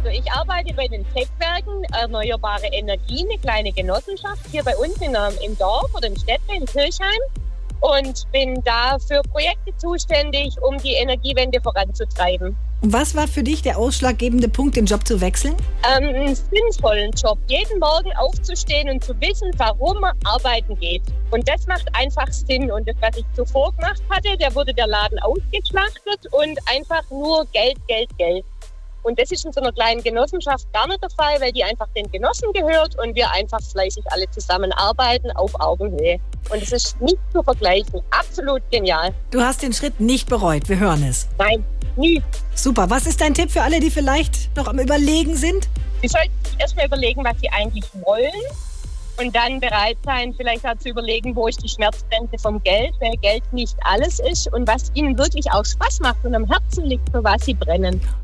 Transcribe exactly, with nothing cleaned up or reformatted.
Also ich arbeite bei den Techwerken Erneuerbare Energie, eine kleine Genossenschaft hier bei uns in, im Dorf oder im Städtchen in Kirchheim und bin da für Projekte zuständig, um die Energiewende voranzutreiben. Und was war für dich der ausschlaggebende Punkt, den Job zu wechseln? Ähm, einen sinnvollen Job, jeden Morgen aufzustehen und zu wissen, warum man arbeiten geht. Und das macht einfach Sinn. Und das, was ich zuvor gemacht hatte, da wurde der Laden ausgeschlachtet und einfach nur Geld, Geld, Geld. Und das ist in so einer kleinen Genossenschaft gar nicht der Fall, weil die einfach den Genossen gehört und wir einfach fleißig alle zusammenarbeiten auf Augenhöhe. Und es ist nicht zu vergleichen. Absolut genial. Du hast den Schritt nicht bereut, wir hören es. Nein, nie. Super. Was ist dein Tipp für alle, die vielleicht noch am Überlegen sind? Sie sollten sich erstmal überlegen, was sie eigentlich wollen. Und dann bereit sein, vielleicht auch zu überlegen, wo ist die Schmerzgrenze vom Geld, weil Geld nicht alles ist und was ihnen wirklich auch Spaß macht und am Herzen liegt, für was sie brennen.